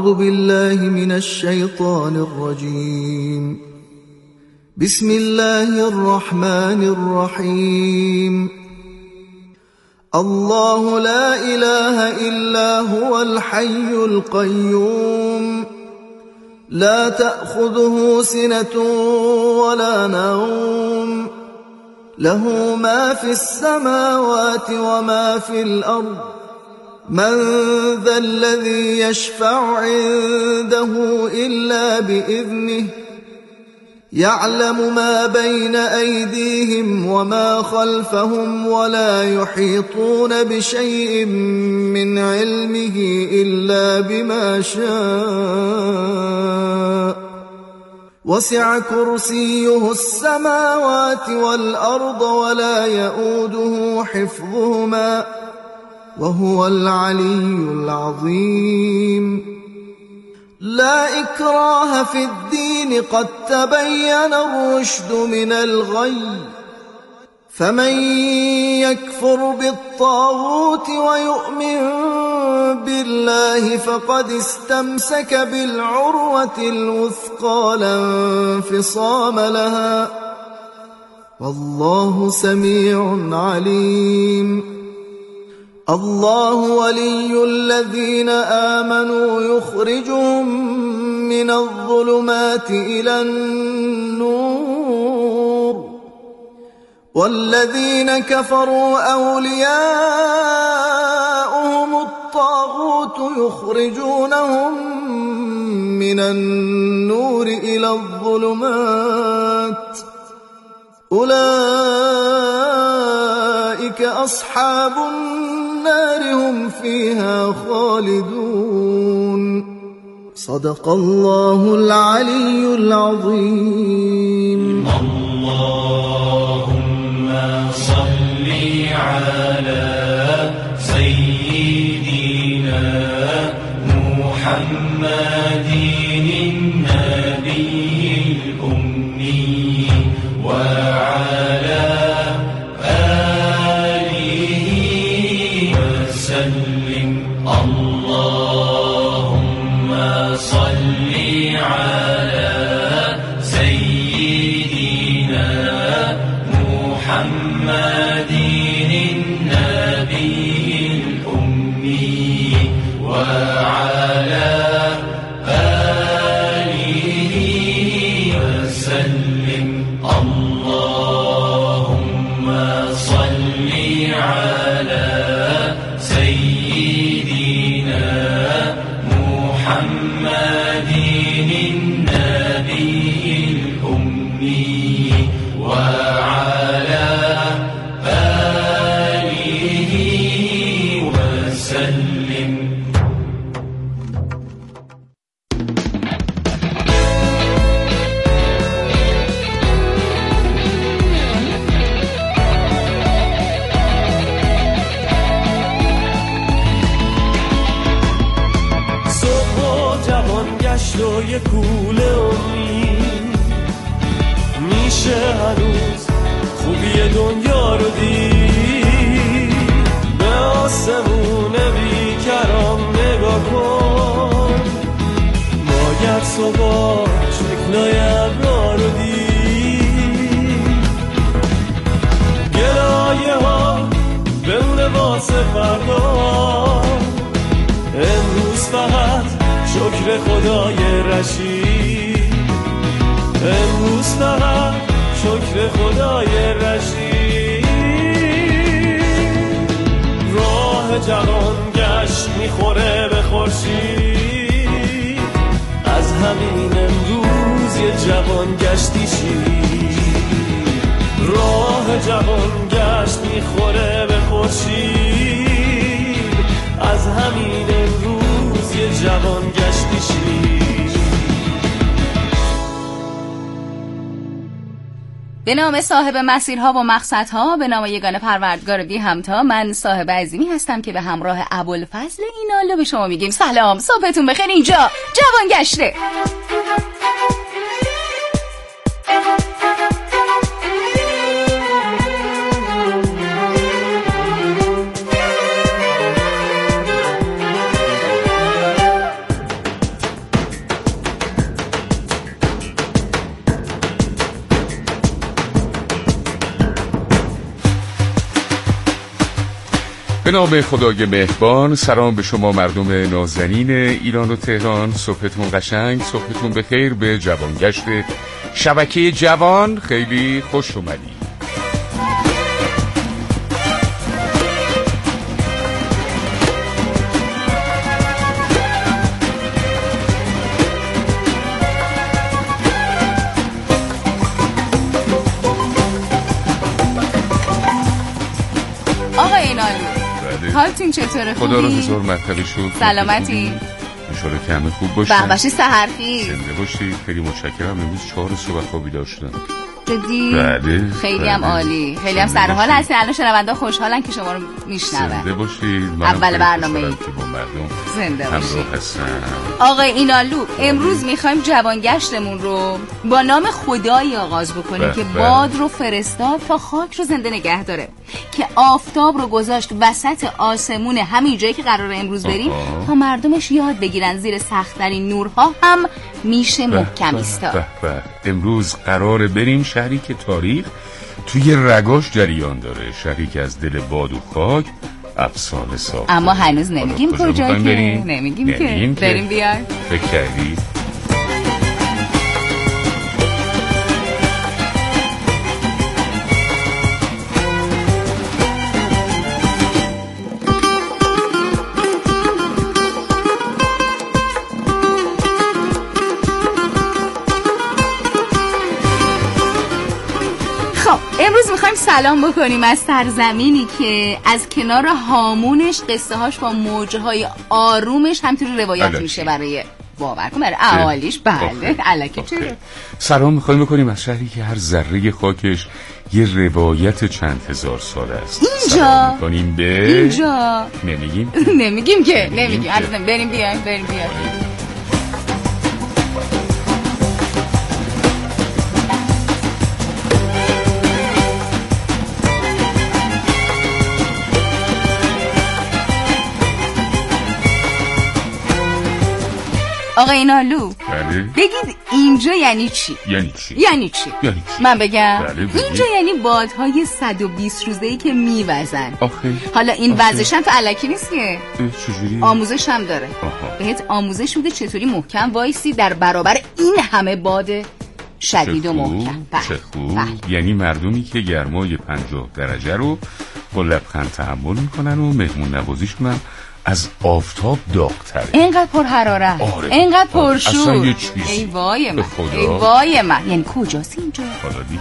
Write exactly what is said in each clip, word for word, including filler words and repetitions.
أعوذ بالله من الشيطان الرجيم. بسم الله الرحمن الرحيم. الله لا إله إلا هو الحي القيوم لا تأخذه سنة ولا نوم له ما في السماوات وما في الأرض من ذا الذي يشفع عنده إلا بإذنه يعلم ما بين أيديهم وما خلفهم ولا يحيطون بشيء من علمه إلا بما شاء وسع كرسيه السماوات والأرض ولا يؤوده حفظهما وهو العلي العظيم. لا إكراه في الدين قد تبين الرشد من الغي فمن يكفر بالطاغوت ويؤمن بالله فقد استمسك بالعروة الوثقى لا انفصام لها والله سميع عليم. الله ولي الذين آمنوا يخرجهم من الظلمات إلى النور والذين كفروا أولياؤهم الطاغوت يخرجونهم من النور إلى الظلمات أولئك أصحاب النار هم فيها خالدون. صدق الله العلي العظيم. اللهم صل على سيدنا محمد النبي الأمي وعلى اللهم صل على سيدنا محمد النبي الأمي وعلى آله وسلم. اللهم صل على سيدنا محمد النبي الأمي وعلى آله وسلم. و یه کوله امید میشه هنوز خوبی دنیا رو دید. به آسمون بیکران نگاه کن باید صبح شکلای ابرا رو دید. گلایه ها بمونه واسه فردا امروز فقط شکر خدای رشید. امروز فقط شکر خدای رشید. راه جهان گشت میخوره به خورشید از همین امروز یه جوان گشتی شید. راه جهان گشت میخوره به خورشید از همین امروز یه جوان گشتی شید. به نام صاحب مسیرها و مقصدها، به نام یگانه پروردگار بی همتا، من صاحب عظیمی هستم که به همراه ابوالفضل اینالله به شما میگیم سلام، صبحتون بخیر. اینجا جوان گشته. به نام خدای مهربان. سلام به شما مردم نازنین ایران و تهران. صبحتون قشنگ، صبحتون بخیر. به جوانگشت شبکه جوان خیلی خوش اومدید. حالتون چطوره؟ خوبی؟ خدا رو هزار مرتبه شد. سلامتی؟ انشالله که همه خوب باشن. بحبشی سحرخیز. زنده باشید. خیلی متشکرم. امروز چهار صبح خواب بیدار شدم. جدی؟ بله. خیلی بله. هم عالی. خیلی هم سرحال هستین. الان شنونده خوشحالن که شما رو میشنون. زنده باشید. اول برنامه ای که با مردم زنده باشید. آقای اینالو، امروز میخوایم جوانگشتمون رو با نام خدایی آغاز بکنیم که بله. باد رو فرستاد تا خاک رو زنده نگه داره، که آفتاب رو گذاشت وسط آسمون همین جایی که قراره امروز بریم آها. تا مردمش یاد بگیرن زیر سخت‌ترین نورها هم میشه محکم ایستاد. امروز قراره بریم شهری که تاریخ توی رگاش جریان داره، شهری که از دل باد و خاک افسانه ساخته. اما هنوز نمیگیم کجا که بریم؟ نمیگیم که بریم بیار. فکر کردی؟ امروز میخوایم سلام بکنیم از سرزمینی که از کنار هامونش قصه هاش با موجهای آرومش همطوری روایت الکی. میشه برای باور کن برای اهالیش. بله الکی. چرا سلام میخوایم بکنیم از شهری که هر ذره خاکش یه روایت چند هزار سال است. اینجا میکنیم به اینجا نمیگیم نمیگیم که نمیگیم نمیگیم عزیزم. بریم بیایم بریم بیایم. آقا اینالو، بله. بگید اینجا یعنی چی؟ یعنی چی؟ یعنی چی؟ یعنی چی؟ من بگم بله بگید. اینجا یعنی بادهای صد و بیست روزه‌ای که میوزن. آخه حالا این آخه. وزش هم تو الکی نیست که چجوری؟ آموزش هم داره. آها. بهت آموزش بوده چطوری محکم وایسی در برابر این همه باد شدید و محکم. بله. چه خوب. بله. یعنی مردمی که گرمای پنجاه درجه رو با لبخند تحمل میکنن و مهمون نوازیشون هم از آفتاب داغ‌تره. اینقدر پر حرارت، آره. اینقدر پر اصلا شور. یه چیزی. ای وای من، خدا. ای وای من. یعنی کجاست اینجا؟ حالا دیگه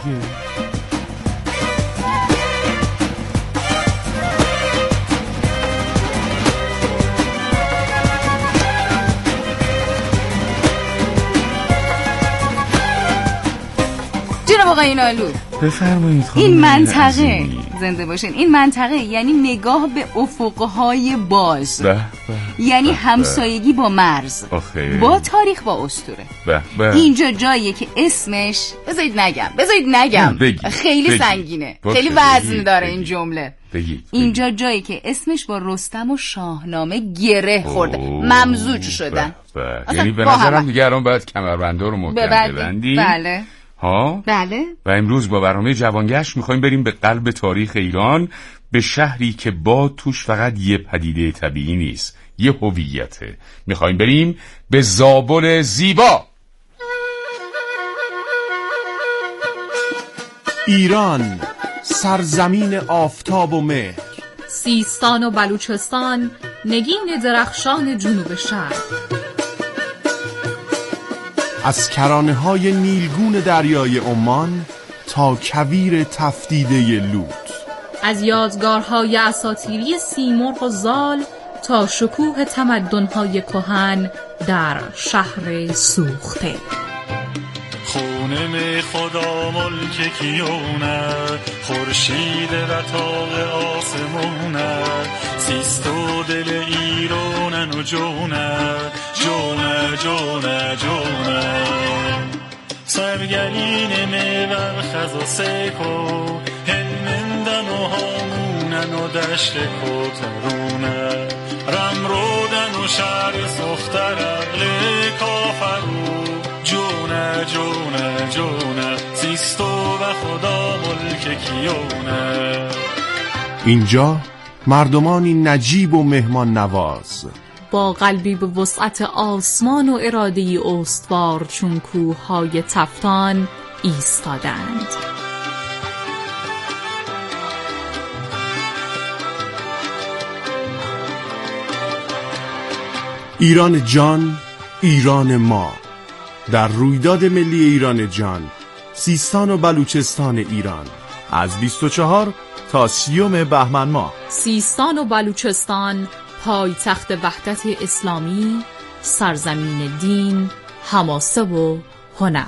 جناب آقای اینالو، بفرمایید. این منطقه زنده باشین. این منطقه یعنی نگاه به افقهای باز، به به یعنی به همسایگی با مرز، آخه. با تاریخ، با اسطوره. به به. اینجا جاییه که اسمش بذارید نگم بذارید نگم بگی. خیلی بگی. سنگینه، باشه. خیلی وزن بگی. داره بگی. این جمله. بگید. اینجا جایی که اسمش با رستم و شاهنامه گره خورده، اوه. ممزوج شدن. به به. اصلا یعنی به با نظرم همه. دیگه الان باید کمربندا رو محکم ببندی. ببندی. بله ها؟ بله. و امروز با برنامه جوانگشت میخوایم بریم به قلب تاریخ ایران، به شهری که باد توش فقط یه پدیده طبیعی نیست، یه هویته. میخوایم بریم به زابل زیبا. ایران، سرزمین آفتاب و مهر، سیستان و بلوچستان، نگین درخشان جنوب شهر. از کرانه های نیلگون دریای عمان تا کویر تفدیده لوط، از یادگارهای اساطیری سیمرغ و زال تا شکوه تمدن‌های کهن در شهر سوخته. خونه می خدا ملک کیونه، خورشید و تاق آسمونه، سیست و دل ایرانن و جونه جونه جونه جونه، سرگلین میور خز و سیکو، هلمندن و هامونن و دشت کوترونه، رمرودن و شهر سختر اقل کافرو، جونه جونه جونه، سیستو و خدا ملک کیونه. اینجا مردمانی نجیب و مهمان نواز، با قلبی به وسعت آسمان و اراده‌ای استوار چون کوه‌های تفتان ایستادند. ایران جان، ایران ما. در رویداد ملی ایران جان، سیستان و بلوچستان ایران، از بیست و چهار تا سیوم بهمن ماه. سیستان و بلوچستان پایتخت وحدت اسلامی، سرزمین دین، حماسه و هنر.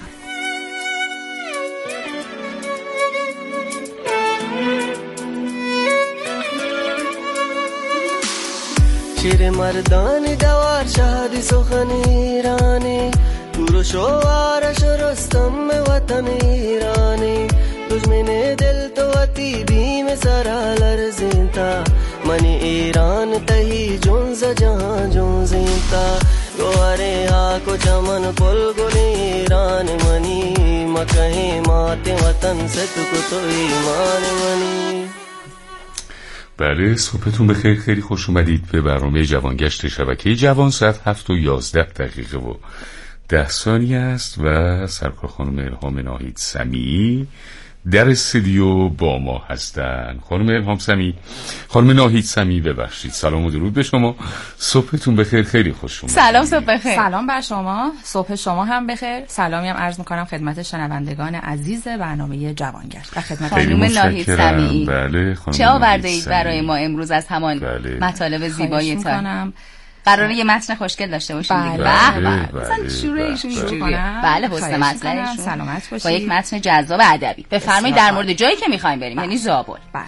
شیر مردانی دوار شهدی سخن ایرانی، کوروش و آرش و رستم وطن ایرانی، دشمن دل تو وطی بیم سرا لرزینتا، منی ایران تهی جونز جهان جونزینتا، گواره ها کو چمن پل گل ایران منی، مکه مات وطن ست کو تو ایمان منی. بله، صبحتون بخیر. خیلی خوش اومدید به برنامه جوانگشت شبکه جوان. ساعت هفت و یازده دقیقه و ده ثانیه است و سرکار خانم الهام ناهید سمیعی در استودیو با ما هستن. خانم الهام سمیعی، خانم ناهید سمیعی ببخشید، سلام و درود به شما. صبحتون بخیر، خیلی خوش اومدید. سلام، صبح بخیر. سلام بر شما، صبح شما هم بخیر. سلامی هم عرض میکنم خدمت شنوندگان عزیز برنامه جوانگشت و خدمت خانم ناهید سمیعی. بله، خانم چه آورده اید برای ما امروز از همان بله. مطالب زیبایتان؟ قراره یه متن خوشگل داشته باشیم دیگه. بله، بله بله، مثلا شروع ایشون اینجوریه. بله، حسن مطلعشون سلامت باشید. با یک متن جذاب ادبی. بفرمایید در مورد جایی که می‌خوایم بریم، یعنی زابل. بله.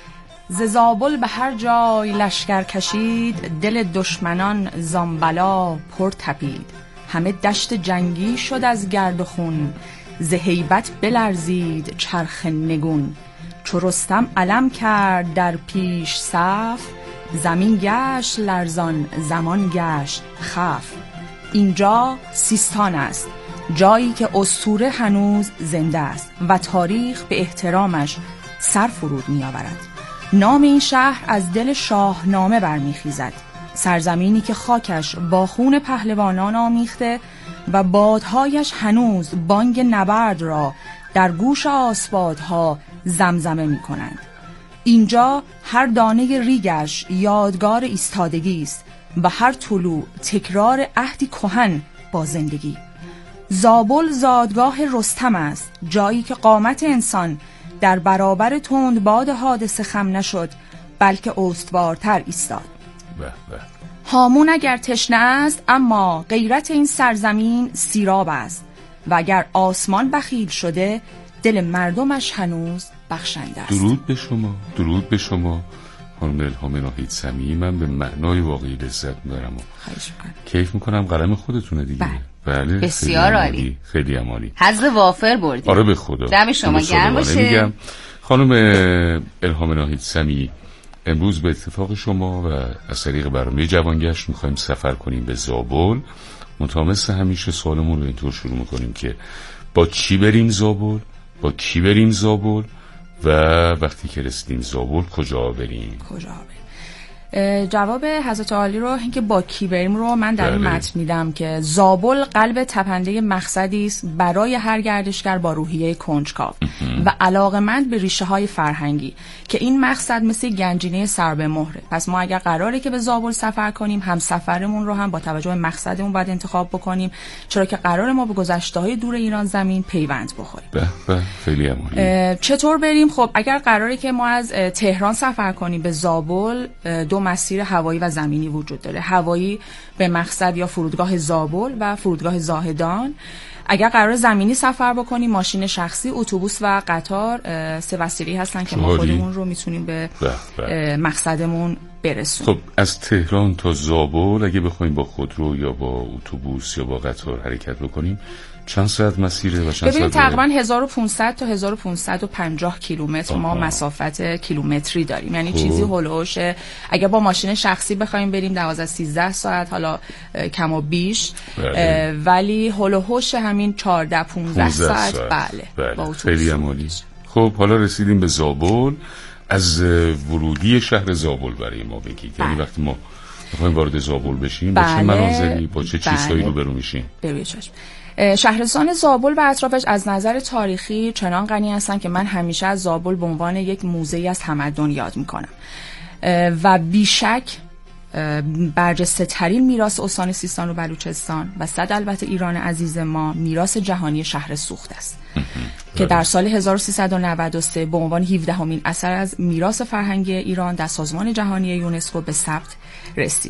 ز زابل به هر جای لشکر کشید، دل دشمنان زامبلا پر تپید، همه دشت جنگی شد از گرد و خون، ز هیبت بلرزید چرخ نگون، چو رستم علم کرد در پیش صف، زمین گشت لرزان زمان گشت خف. اینجا سیستان است، جایی که اسطوره هنوز زنده است و تاریخ به احترامش سر فرود می آورد. نام این شهر از دل شاهنامه برمیخیزد، سرزمینی که خاکش با خون پهلوانان آمیخته و بادهایش هنوز بانگ نبرد را در گوش آسپادها زمزمه می کنند. اینجا هر دانه ریگش یادگار ایستادگی است و هر طلوع تکرار عهدی کهن با زندگی. زابل زادگاه رستم است، جایی که قامت انسان در برابر تندباد حادثه خم نشد بلکه استوارتر ایستاد. به به. هامون اگر تشنه است اما غیرت این سرزمین سیراب است و اگر آسمان بخیل شده دل مردمش هنوز بخشنده است. درود به شما، درود به شما خانم الهام ناهید سمیعی. من به معنای واقعی لذت میبرم و خواهش میکنم. کیف میکنم. قلم خودتونه دیگه. بله, بله. بسیار عالی، خیلی عالی. حظ وافر بردید. آره به خدا. دم شما گرم باشه. خانم الهام ناهید سمیعی، امروز به اتفاق شما و از طریق برنامه جوانگشت میخوایم سفر کنیم به زابل. متامس همیشه سوالمون رو اینطور شروع میکنیم که با چی بریم زابل، با کی بریم زابل و وقتی که رسیدیم زابل کجا بریم؟ کجا بریم؟ جواب حضرت عالی رو اینکه با کی بریم رو من در این متن میدم که زابل قلب تپنده مقصدی است برای هر گردشگر با روحیه کنجکاو و علاقه‌مند به ریشه های فرهنگی که این مقصد مثل گنجینه سر به مهره. پس ما اگر قراره که به زابل سفر کنیم، هم سفرمون رو هم با توجه به مقصدمون باید انتخاب بکنیم، چرا که قرار ما به گذشته‌های دور ایران زمین پیوند بخوریم. به به، خیلی عالی. چطور بریم؟ خب اگر قراره که ما از تهران سفر کنیم به زابل، دو مسیر هوایی و زمینی وجود داره. هوایی به مقصد یا فرودگاه زابل و فرودگاه زاهدان. اگر قرار زمینی سفر بکنیم، ماشین شخصی، اتوبوس و قطار سه وسیله هستن که ما خودمون رو میتونیم به مقصدمون برسونیم. خب از تهران تا زابل اگه بخوایم با خودرو یا با اتوبوس یا با قطار حرکت بکنیم چند ساعت مسیره و چند ببینید ساعت؟ تقریبا هزار و پانصد تا هزار و پانصد و پنجاه کیلومتر ما مسافت کیلومتری داریم. یعنی خوب. چیزی هولوش اگه با ماشین شخصی بخوایم بریم دوازده سیزده ساعت، حالا کم و بیش، ولی هولوش همین چهارده پانزده ساعت. ساعت. بله, بله. با اتوبوس. خیلی عالی. خب حالا رسیدیم به زابل. از ورودی شهر زابل برای ما بگید. یعنی وقتی ما میخوایم وارد زابل بشیم با چه مناظری، با چه چیزهایی روبرو میشیم؟ ببینید شهرستان زابل و اطرافش از نظر تاریخی چنان غنی هستن که من همیشه از زابل به عنوان یک موزه‌ای از تمدن یاد میکنم و بیشک برجسته ترین میراث استان سیستان و بلوچستان و صد البته ایران عزیز ما میراث جهانی شهر سوخت است که در سال هزار و سیصد و نود و سه به عنوان هفدهمین اثر از میراث فرهنگی ایران در سازمان جهانی یونسکو به ثبت رسید.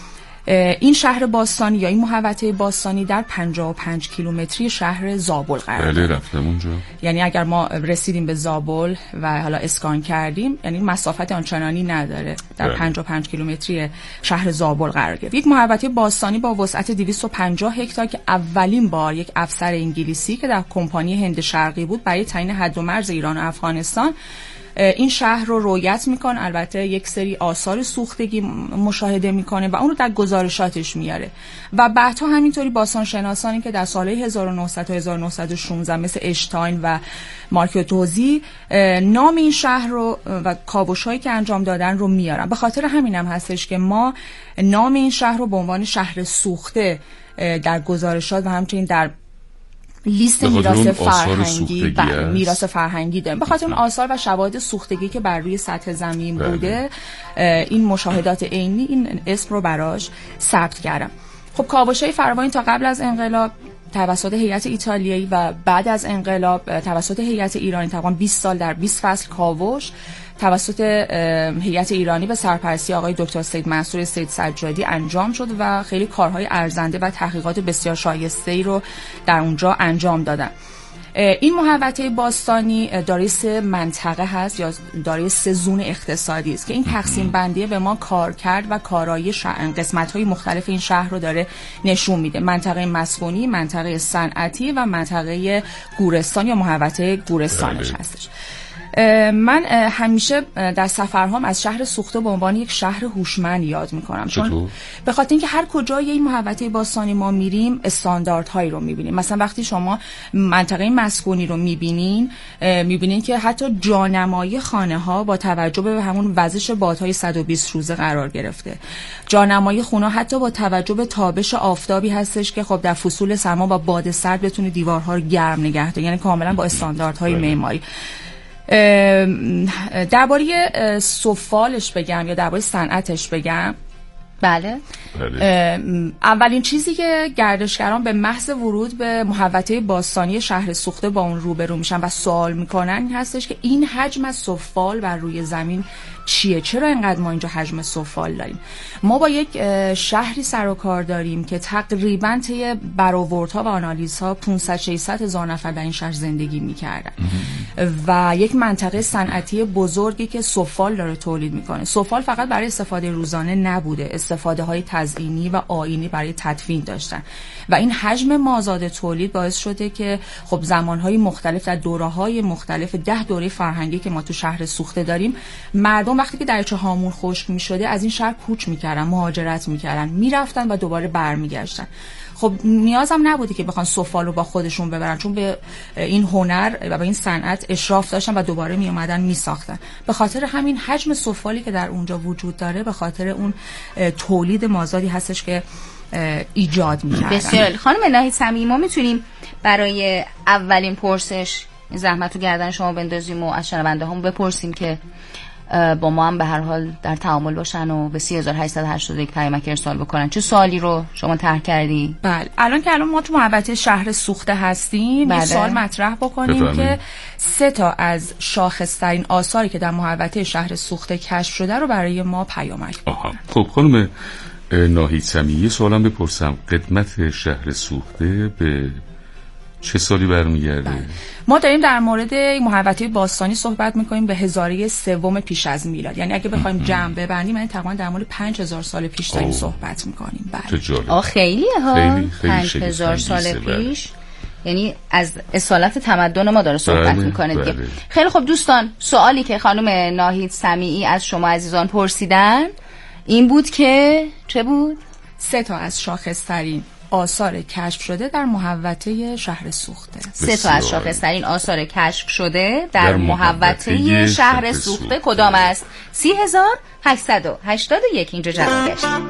این شهر باستانی یا این محوطه باستانی در پنجاه و پنج کیلومتری شهر زابل قرار داره. بله رفتم اونجا. یعنی اگر ما رسیدیم به زابل و حالا اسکان کردیم، یعنی مسافت آنچنانی نداره، در پنجاه و پنج کیلومتری شهر زابل قرار گرفت. یک محوطه باستانی با وسعت دویست و پنجاه هکتار که اولین بار یک افسر انگلیسی که در کمپانی هند شرقی بود برای تعیین حد و مرز ایران و افغانستان این شهر رو رؤیت میکنه، البته یک سری آثار سوختگی مشاهده میکنه و اون رو در گزارشاتش میاره و بعدها همینطوری باستانشناسانی که در سالهای هزار و نهصد تا هزار و نهصد و شانزده مثل اشتاین و مارک توزی نام این شهر رو و کاوش‌هایی که انجام دادن رو میارن. به خاطر همینم هستش که ما نام این شهر رو به عنوان شهر سوخته در گزارشات و همچنین در لیست میراث فرهنگی و میراث فرهنگی داریم. به خاطر اون آثار و شواهد سوختگی که بر روی سطح زمین بله. بوده، این مشاهدات عینی این اسم رو براش ثبت کردم. خب کاوش‌های فراوانی تا قبل از انقلاب توسط هیئت ایتالیایی و بعد از انقلاب توسط هیئت ایرانی تقریباً بیست سال در بیست فصل کاوش توسط هیئت ایرانی به سرپرستی آقای دکتر سید منصور سید سجادی انجام شد و خیلی کارهای ارزنده و تحقیقات بسیار شایسته‌ای رو در اونجا انجام دادن. این محوطه باستانی دارای سه منطقه هست یا دارای سه زون اقتصادی است که این تقسیم بندی به ما کارکرد و کارایی قسمت‌های مختلف این شهر رو داره نشون میده. منطقه مسکونی، منطقه صنعتی و منطقه گورستان یا محوطه گورستانش هستش. من همیشه در سفرهام از شهر سوخته به عنوان یک شهر هوشمند یاد میکنم، چون به خاطر اینکه هر کجای این محوطه باستانی ما میریم استانداردهایی رو میبینیم. مثلا وقتی شما منطقه مسکونی رو میبینین میبینین که حتی جانمایی خانه ها با توجه به همون وزش بادهای صد و بیست روزه قرار گرفته. جانمایی خونه حتی با توجه به تابش آفتابی هستش که خب در فصول سرما با باد سرد بتونه دیوارها رو گرم نگه داره، یعنی کاملا با استانداردهای معماری. درباره سفالش بگم یا درباره صنعتش بگم، بله. بله اولین چیزی که گردشگران به محض ورود به محوطه باستانی شهر سوخته با اون روبرو میشن و سوال میکنن این هستش که این حجم از سفال بر روی زمین چیه؟ چرا اینقدر ما اینجا حجم سفال داریم؟ ما با یک شهری سر و کار داریم که تقریباً طی برآوردها و آنالیزها پانصد ششصد هزار نفر در این شهر زندگی میکردن و یک منطقه صنعتی بزرگی که سفال داره تولید میکنه. سفال فقط برای استفاده روزانه نبوده، استفاده های تزئینی و آیینی برای تدفین داشتن و این حجم مازاد تولید باعث شده که خب زمانهای مختلف در دوره‌های مختلف ده دوره فرهنگی که ما تو شهر سوخته داریم، مردم وقتی که دریاچه هامون خشک می‌شده از این شهر کوچ می‌کردن، مهاجرت می‌کردن، میرفتن و دوباره برمیگشتن. خب نیازم نبوده که بخوان سفال رو با خودشون ببرن، چون به این هنر و به این صنعت اشراف داشتن و دوباره می اومدن می ساختن. به خاطر همین حجم سفالی که در اونجا وجود داره، به خاطر اون تولید مازادی هستش که ایجاد می‌کردن. بسیار. خانم ناهید سمیعی، ما میتونیم برای اولین پرسش زحمت رو گردن شما بندازیم و از شنونده هم بپرسیم که با ما هم به هر حال در تعامل باشن و به سه هزار و هشتصد و هشتاد و یک پیامک ارسال بکنن. چه سوالی رو شما طرح کردی؟ بله، الان که الان ما تو محوطه شهر سوخته هستیم، بله. سوال مطرح بکنیم بفهمید. که سه تا از شاخص‌ترین آثاری که در محوطه شهر سوخته کشف شده رو برای ما پیامک بکنن. خب خانم ناهید سمیعی، سوالم بپرسم، قدمت شهر سوخته به چه سالی برمیگرده؟ بله. ما داریم در مورد محوطه باستانی صحبت میکنیم به هزاره سوم پیش از میلاد، یعنی اگه بخوایم جمع ببندیم یعنی تقریبا در مورد پنج هزار سال پیش داریم صحبت میکنیم. بله. آه خیلیه ها، خیلی خیلی پنج هزار سال پیش، یعنی از اصالت تمدن ما داره صحبت بله. میکنه دیگه. بله. خیلی خب دوستان، سوالی که خانم ناهید سمیعی از شما عزیزان پرسیدن این بود که چه بود؟ سه تا از شاخص‌ترین آثار کشف شده در محوطه شهر سوخته. سه تا از شاخص‌ترین آثار کشف شده در, در محوطه شهر سوخته کدام است؟ سی هزار هشتصد و هشتاد و یک. اینجا جواب گشتیم.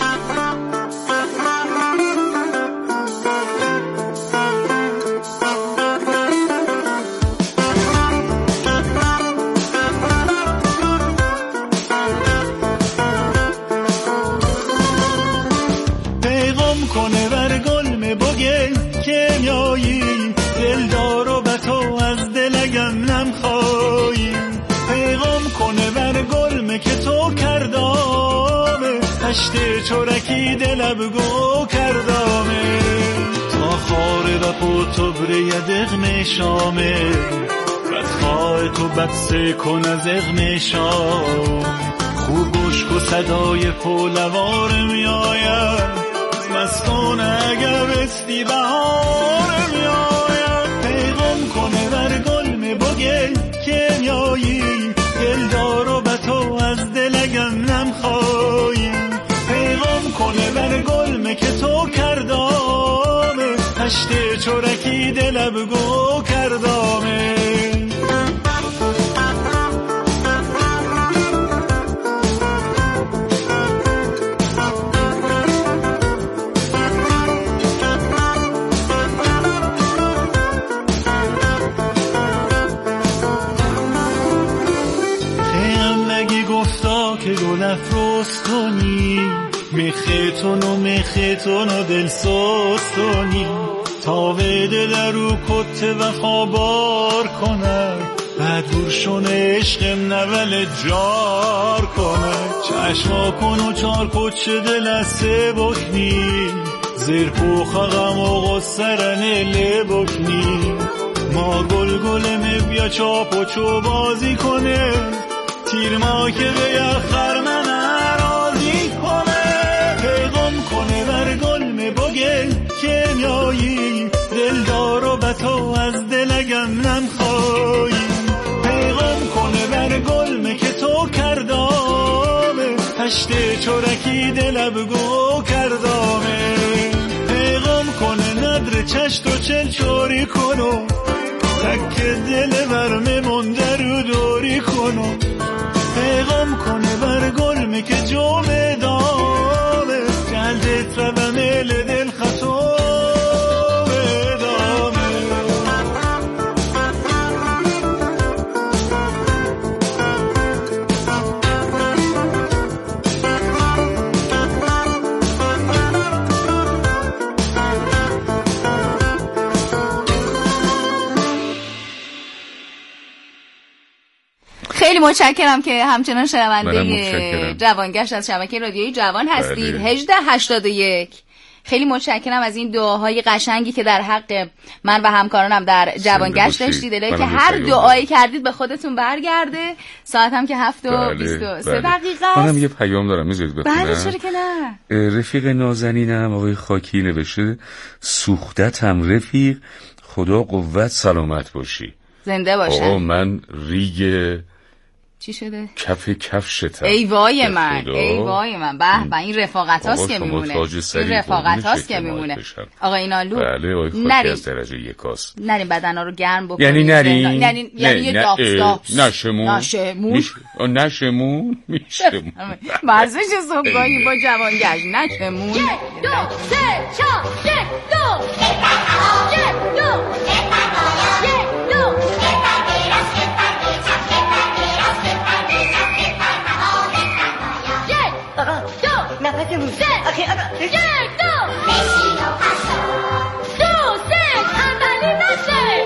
هشته چورکی دلب گو کردامه تا خاره و پوتبره یدغم شامه بدخواه تو بدسه کن از اغم شام خوب گوش کو صدای پولوار می آید مستون اگر بستی بهار می آید پیغام کنه بر گل می بگه که میایی دلدار و بتو از دلگم نمخوایی کنه بر گلمه که تو کردامه هشته چورکی دلب گو کردامه خیام نگی گفتا که گل افروز کنی میخیتون و میخیتون و دل سوستونی تا ویده در رو کت وفا بار کنه بعد برشون عشقم نول جار کنه چشما کن و چار کچ دل از سه بکنی زیر پوخ غم و غصرن لی بکنی ما گل گل می بیا چاپ و چو بازی کنه تیر ما که به یخر من راضی کنه کنه بر گل می بگل که میایی دلدار و بتو از دلگم نمخوایی پیغام کنه بر گل می که تو کردامه هشته چورکی دلب گو کردامه پیغام کنه ندر چشت و چل چوری کنو تک دل برمه منده رو دوری کنو پیغام کنه بر گل می که جمعه دامه جلدت و بمیل دل خطو بدامه خیلی متشکرم که همچنان شنونده جوانگشت از شبکه رادیویی جوان هستید. هجده هشتاد و یک. خیلی متشکرم از این دعاهای قشنگی که در حق من و همکارانم در جوانگشت داشتید. الهی که هر دعایی کردید به خودتون برگرده. ساعت هم که هفت و بیست و سه دقیقه است. منم یه پیام دارم میذارید بخونم؟ بله چرا که نه. رفیق نازنینم آقای خاکی نوشته سوختتم رفیق خدا قوت سلامت باشی. زنده باشن. آقا من ریگ چی شده؟ کف کفشتم. ای وای من ای وای من به به این رفاقت هاست که میمونه. این رفاقت هاست که میمونه. آقا اینالو بله آقای خاکی از درجه یکاست. نریم بدنا رو گرم بکنیم. یعنی نریم یعنی یعنی یه داپس داپس نشمون نشمون نشمون میشمون مرزش صبحگاهی با جوانگشت نشمون. یک دو سه چهار یک دو یک دو یک دو نفسمون سه آخه آقا یک دو بشین و پسا دو سه تنبلی نشه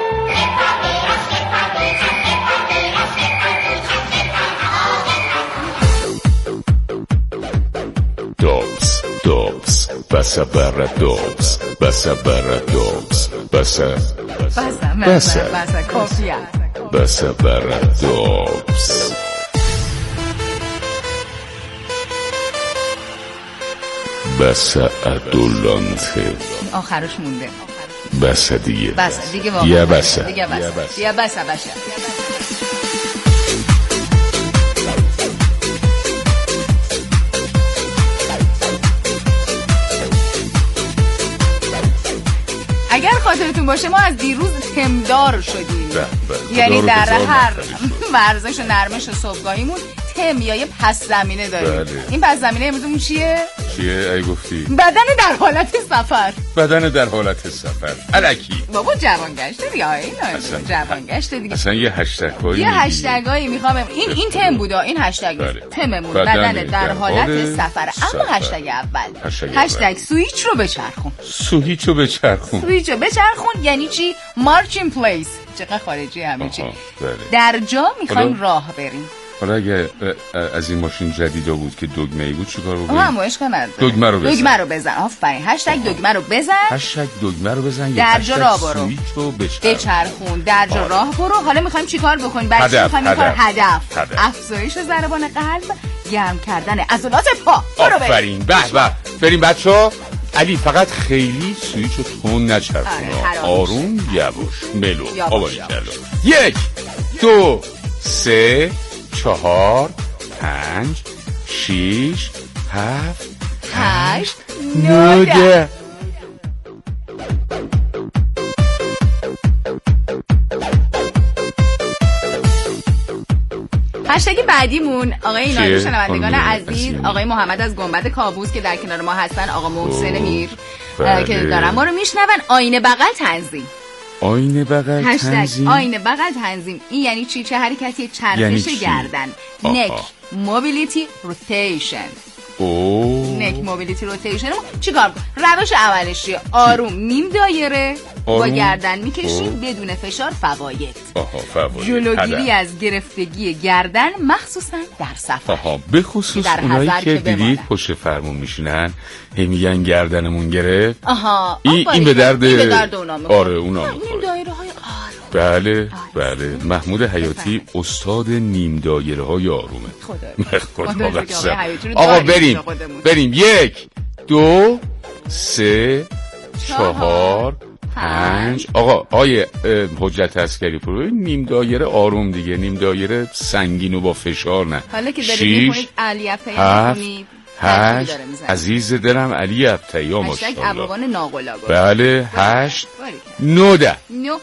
دوبس دوبس بسا برا دوبس بسا برا دوبس بسا بسا بسا بسا کافیه بسا برا دوبس بسا ادولانته آخرش مونده بسا دیگه بسا دیگه واقعا یا بسا دیگه بسا یا بسا بسا خاطرتون باشه ما از دیروز تمدار شدیم، بله. یعنی در هر ورزش و نرمش صبحگاهیمون تم یا یه پس زمینه داریم. بله. این پس زمینه امروزمون چیه؟ چیه ای گفتی؟ بدن در حالت سفر. بدن در حالت سفر. الکی. بابا جوانگشت دیگه اینا. جوانگشت دیگه. اصلا یه هشتگایی یه هشتگایی میخوام این این تم بودا این هشتگ بله. تممون بدن بدن در, در حالت حال سفر. سفر. اما هشتگ اول هشتگ, هشتگ سویچ رو بچرخون. سویچ رو بچرخون. سویچ رو بچرخون یعنی چی؟ مارچین پلیس. چقدر خارجی همه چی. بله. در جا میخوایم راه بریم. حالا اگه از این ماشین جدیدا بود که دگمه ای بود چیکار بکنیم؟ هم عشق نداره. دگمه رو بزن. دگمه رو بزن. آفرین. هشتگ دگمه رو بزن. هشتگ دگمه رو بزن. در جا راه برو. سویچ رو بچرخون. بچرخون. در جا راه برو. حالا میخوایم چیکار بکنیم؟ برای چی میخوایم این کار؟ هدف. هدف. افزایش ضربان قلب، گرم کردن عضلات پا. برو بریم. آفرین. به به. بریم بچه‌ها. علی فقط خیلی سویچ رو تون نچرخون. آروم یواش ملو. آباری کردو. یک دو سه چهار پنج شیش هفت هشت نوده. هشتگ بعدیمون آقای اینایی شنوندگان عزیز، آقای محمد از گنبد کابوس که در کنار ما هستن، آقا محسن میر که دارن ما رو میشنون. آینه بغل تنظیم. آینه بغل تنظیم. آینه بغل تنظیم این یعنی چی؟ چه حرکتی؟ چرخش یعنی گردن. نک موبیلیتی روتیشن. اوه نک موبیلیتی روتیشن چیکار کنیم؟ روش اولش چیه؟ آروم نیم دایره آروم. با گردن میکشیم بدون فشار. فواید. آها فواید. جلوگیری از گرفتگی گردن مخصوصا در سفر. آها به خصوص اونایی که دیدید پشت فرمون میشینن هی میگن گردنمون گرفت. آها این این به درد این به درد اونا میخوره. آره اونا میخوره. نیم دایره های آروم. بله بله محمود حیاتی استاد نیم دایره های آرومه. خدا آقا بریم بریم. یک دو سه چهار پنج. آقا آیه حجت عسکری پرو نیم دایره آروم دیگه، نیم دایره سنگین و با فشار نه. حالا که دارید میکنید علی ابتایی هشت عزیز دلم علی ابتایی هشتگ ابروان ناقلا. بله هشت نوده نوده.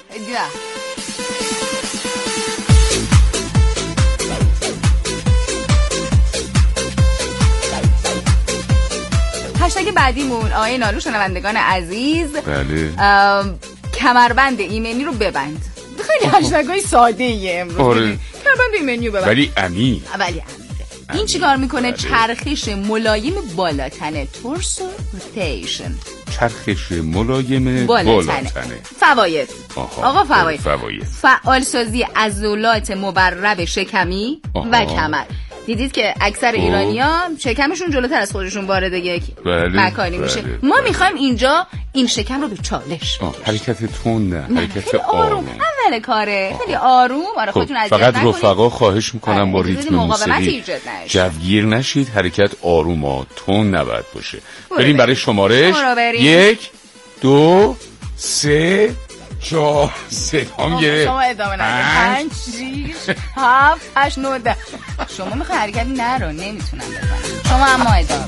هشتگ بعدیمون آقای نالو شنوندگان عزیز، بله کمربند ایمنی رو ببند. خیلی هشتگای ساده ایه امروز. آره. کمربند ایمنی رو ببند ولی امین. ولی امین. این چیکار میکنه؟ چرخش ملایم بالاتنه. تورسو روتیشن. چرخش ملایم بالاتنه. فواید. آقا فواید. فواید. فعالسازی عضلات مبرب شکمی آها. و کمر. دیدید که اکثر ایرانی‌ها شکمشون جلوتر از خودشون وارد یک بله، مکانی بله، میشه. بله. ما میخوایم اینجا این شکم رو به چالش بکشیم. حرکت تون نه، نه حرکت خیلی آروم. اول کاره خیلی آروم. آره خودتون اذیت فقط نکنید. رفقا خواهش میکنم با ریتم موسیقی جوگیر نشید. حرکت آروم ها تون نباید باشه. بریم برای شمارش. یک دو سه چهار سه هم گره شما ادامه نده. پنج شیش هفت هشت نه ده. شما میخوای حرکتی نرو نمیتونم بزنم. شما اما ادامه.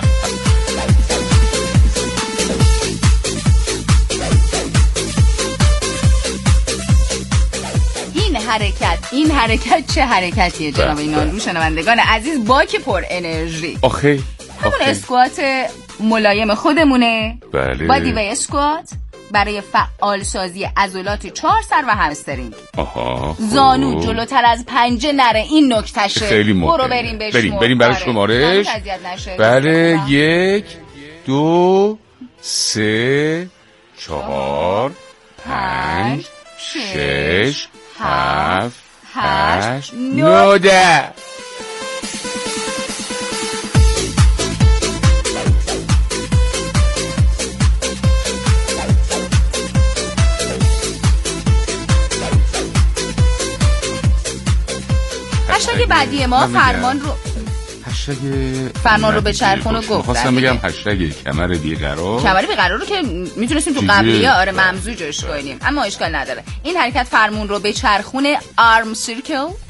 این حرکت این حرکت چه حرکتیه جناب اینالو شنوندگان عزیز؟ باک پر انرژی. آخه همون اسکوات ملایم خودمونه. بله. بادی و اسکوات برای فعال سازی عضلات چهار سر و همسترینگ. آها. زانو جلوتر از پنجه نره. این نکتشه. خیلی مهمه. برو بریم بهش. بریم بریم برای شمارش. بله یک دو سه چهار پنج شش هفت هشت نه ده. هشتگ بعدی ما فرمان رو هشتگ فرمان رو به چرخون رو گفتم. خواستم بگم هشتگ کمر بیقرار. کمر بیقرار رو که میتونستیم تو قبلیه آره ممزوجش کنیم اما اشکال نداره. این حرکت فرمون رو به چرخون آرم سیرکل